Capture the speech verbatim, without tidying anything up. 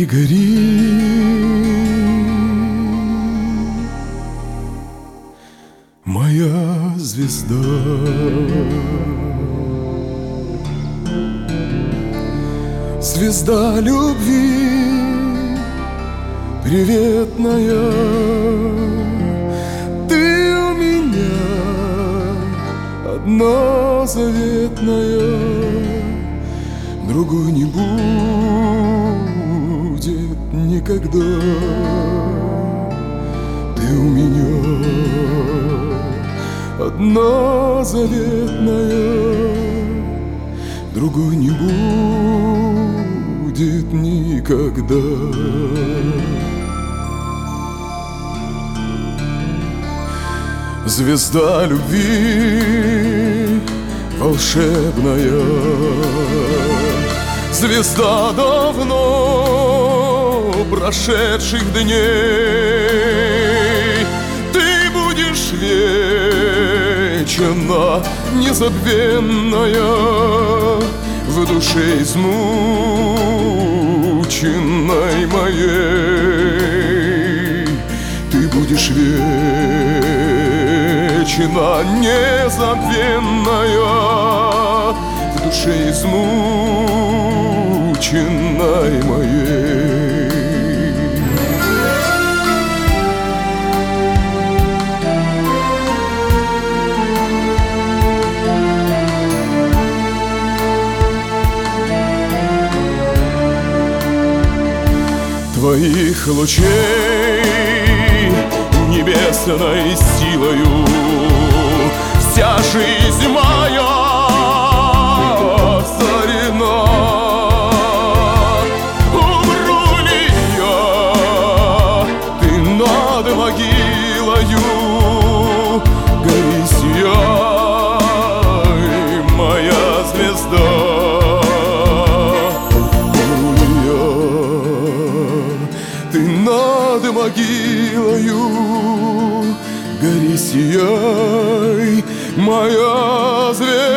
и гори, моя звезда. Звезда любви, приветная, ты у меня одна заветная, другой не будет никогда. Ты у меня одна заветная, другой не будет никогда. Звезда любви волшебная, звезда давно прошедших дней, ты будешь вечно незабвенная в душе измученной моей. Ты будешь вечно незабвенная в душе измученной моей. Твоих лучей небесной силою вся жизнь моя озарена. Умру ли я, ты над могилою, гори сияй, моя звезда. Ты над могилою, гори сияй, моя звезда.